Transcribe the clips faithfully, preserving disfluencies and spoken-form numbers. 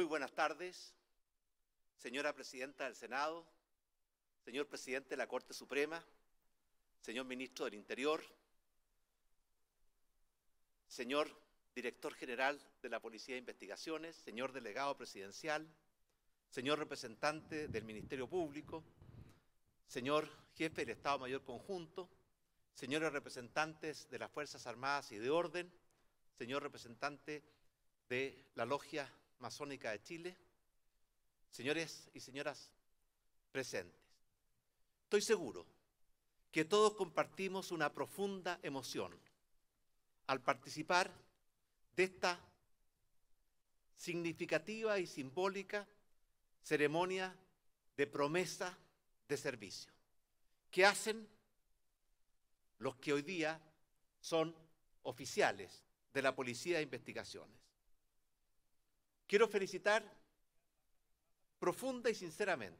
Muy buenas tardes, señora Presidenta del Senado, señor Presidente de la Corte Suprema, señor Ministro del Interior, señor Director General de la Policía de Investigaciones, señor Delegado Presidencial, señor Representante del Ministerio Público, señor Jefe del Estado Mayor Conjunto, señores representantes de las Fuerzas Armadas y de Orden, señor representante de la Logia Masónica de Chile, señores y señoras presentes. Estoy seguro que todos compartimos una profunda emoción al participar de esta significativa y simbólica ceremonia de promesa de servicio que hacen los que hoy día son oficiales de la Policía de Investigaciones. Quiero felicitar profunda y sinceramente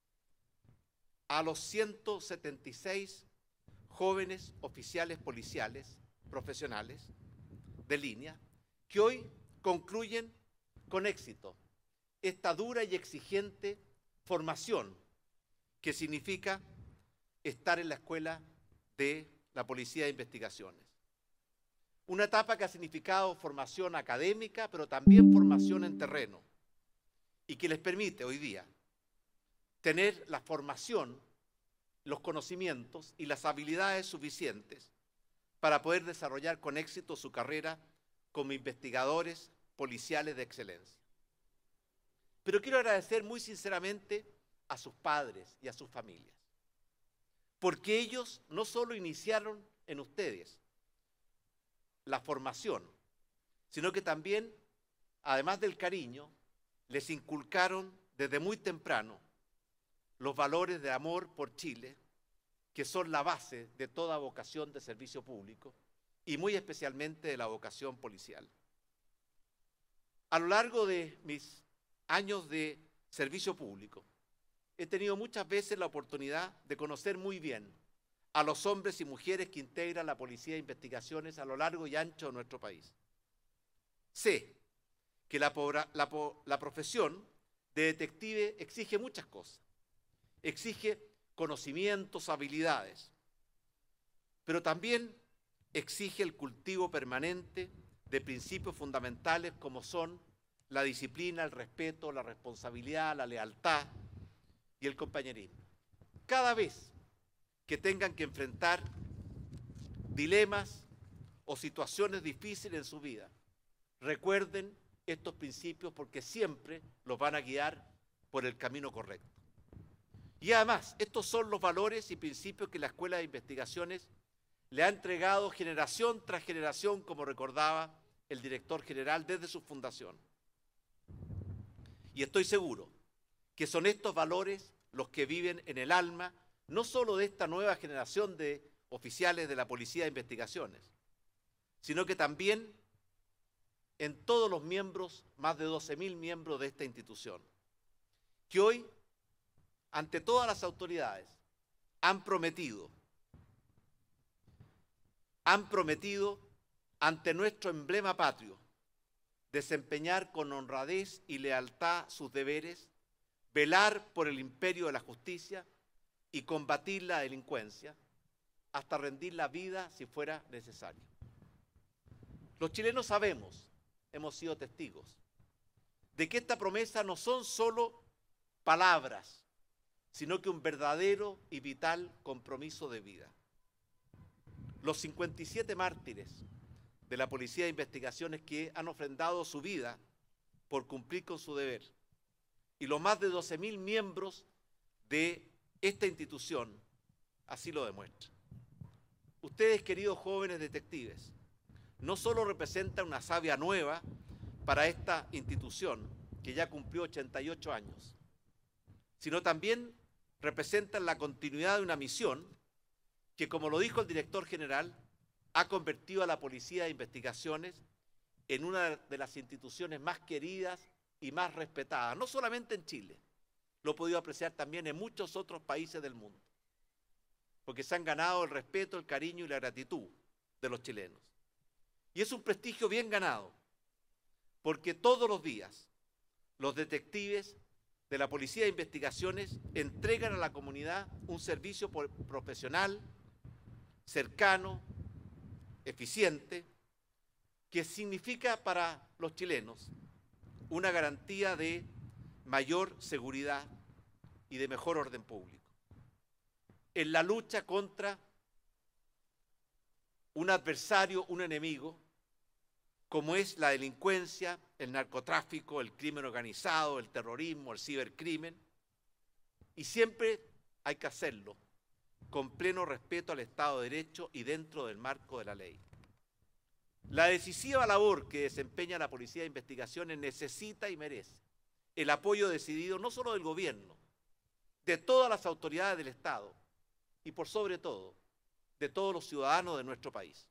a los ciento setenta y seis jóvenes oficiales policiales profesionales de línea que hoy concluyen con éxito esta dura y exigente formación que significa estar en la escuela de la Policía de Investigaciones. Una etapa que ha significado formación académica, pero también formación en terreno, y que les permite hoy día tener la formación, los conocimientos y las habilidades suficientes para poder desarrollar con éxito su carrera como investigadores policiales de excelencia. Pero quiero agradecer muy sinceramente a sus padres y a sus familias, porque ellos no solo iniciaron en ustedes la formación, sino que también, además del cariño, les inculcaron desde muy temprano los valores de amor por Chile, que son la base de toda vocación de servicio público y muy especialmente de la vocación policial. A lo largo de mis años de servicio público, he tenido muchas veces la oportunidad de conocer muy bien a los hombres y mujeres que integran la Policía de Investigaciones a lo largo y ancho de nuestro país. Sé que la, la, la profesión de detective exige muchas cosas. Exige conocimientos, habilidades, pero también exige el cultivo permanente de principios fundamentales como son la disciplina, el respeto, la responsabilidad, la lealtad y el compañerismo. Cada vez que tengan que enfrentar dilemas o situaciones difíciles en su vida, recuerden estos principios porque siempre los van a guiar por el camino correcto. Y además, estos son los valores y principios que la Escuela de Investigaciones le ha entregado generación tras generación, como recordaba el director general desde su fundación. Y estoy seguro que son estos valores los que viven en el alma, no solo de esta nueva generación de oficiales de la Policía de Investigaciones, sino que también en todos los miembros, más de doce mil miembros de esta institución, que hoy, ante todas las autoridades, han prometido, han prometido ante nuestro emblema patrio, desempeñar con honradez y lealtad sus deberes, velar por el imperio de la justicia y combatir la delincuencia, hasta rendir la vida si fuera necesario. Los chilenos sabemos, hemos sido testigos, de que esta promesa no son solo palabras, sino que un verdadero y vital compromiso de vida. Los cincuenta y siete mártires de la Policía de Investigaciones que han ofrendado su vida por cumplir con su deber y los más de doce mil miembros de esta institución así lo demuestran. Ustedes, queridos jóvenes detectives, no solo representan una savia nueva para esta institución que ya cumplió ochenta y ocho años, sino también representan la continuidad de una misión que, como lo dijo el director general, ha convertido a la Policía de Investigaciones en una de las instituciones más queridas y más respetadas, no solamente en Chile, lo he podido apreciar también en muchos otros países del mundo, porque se han ganado el respeto, el cariño y la gratitud de los chilenos. Y es un prestigio bien ganado, porque todos los días los detectives de la Policía de Investigaciones entregan a la comunidad un servicio profesional, cercano, eficiente, que significa para los chilenos una garantía de mayor seguridad y de mejor orden público. En la lucha contra un adversario, un enemigo, como es la delincuencia, el narcotráfico, el crimen organizado, el terrorismo, el cibercrimen, y siempre hay que hacerlo con pleno respeto al Estado de Derecho y dentro del marco de la ley. La decisiva labor que desempeña la Policía de Investigaciones necesita y merece el apoyo decidido no solo del gobierno, de todas las autoridades del Estado y por sobre todo de todos los ciudadanos de nuestro país.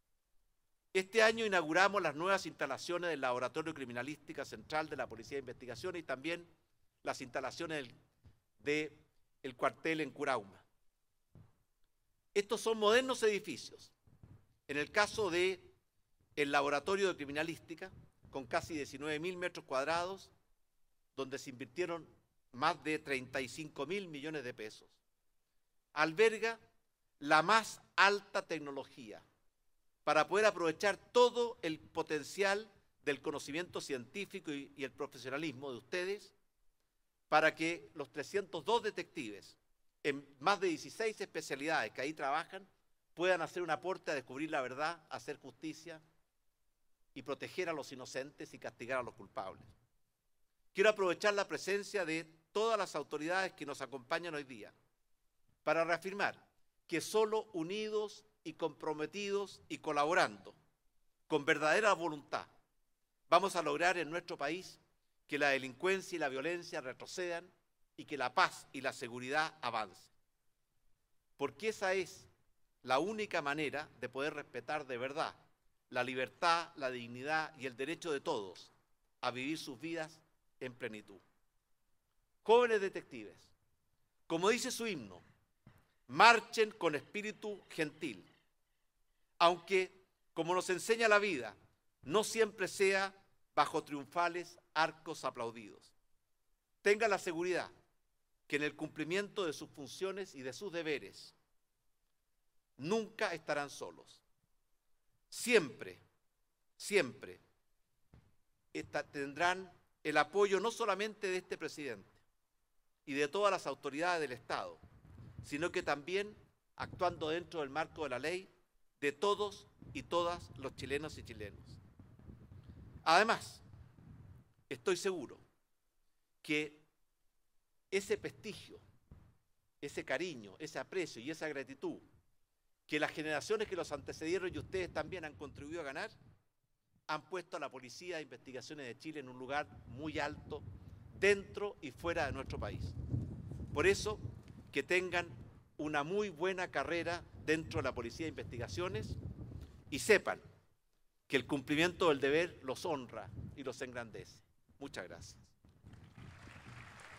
Este año inauguramos las nuevas instalaciones del Laboratorio Criminalística Central de la Policía de Investigaciones y también las instalaciones del de cuartel en Curauma. Estos son modernos edificios. En el caso del Laboratorio de Criminalística, con casi diecinueve mil metros cuadrados, donde se invirtieron más de treinta y cinco mil millones de pesos, alberga la más alta tecnología para poder aprovechar todo el potencial del conocimiento científico y, y el profesionalismo de ustedes para que los trescientos dos detectives en más de dieciséis especialidades que ahí trabajan puedan hacer un aporte a descubrir la verdad, a hacer justicia y proteger a los inocentes y castigar a los culpables. Quiero aprovechar la presencia de todas las autoridades que nos acompañan hoy día para reafirmar que solo unidos y comprometidos y colaborando con verdadera voluntad vamos a lograr en nuestro país que la delincuencia y la violencia retrocedan y que la paz y la seguridad avancen. Porque esa es la única manera de poder respetar de verdad la libertad, la dignidad y el derecho de todos a vivir sus vidas en plenitud. Jóvenes detectives, como dice su himno, marchen con espíritu gentil, aunque, como nos enseña la vida, no siempre sea bajo triunfales arcos aplaudidos. Tengan la seguridad que en el cumplimiento de sus funciones y de sus deberes nunca estarán solos. Siempre, siempre esta, tendrán el apoyo no solamente de este presidente y de todas las autoridades del Estado, sino que también, actuando dentro del marco de la ley, de todos y todas los chilenos y chilenas. Además, estoy seguro que ese prestigio, ese cariño, ese aprecio y esa gratitud que las generaciones que los antecedieron y ustedes también han contribuido a ganar, han puesto a la Policía de Investigaciones de Chile en un lugar muy alto dentro y fuera de nuestro país. Por eso, que tengan una muy buena carrera dentro de la Policía de Investigaciones y sepan que el cumplimiento del deber los honra y los engrandece. Muchas gracias.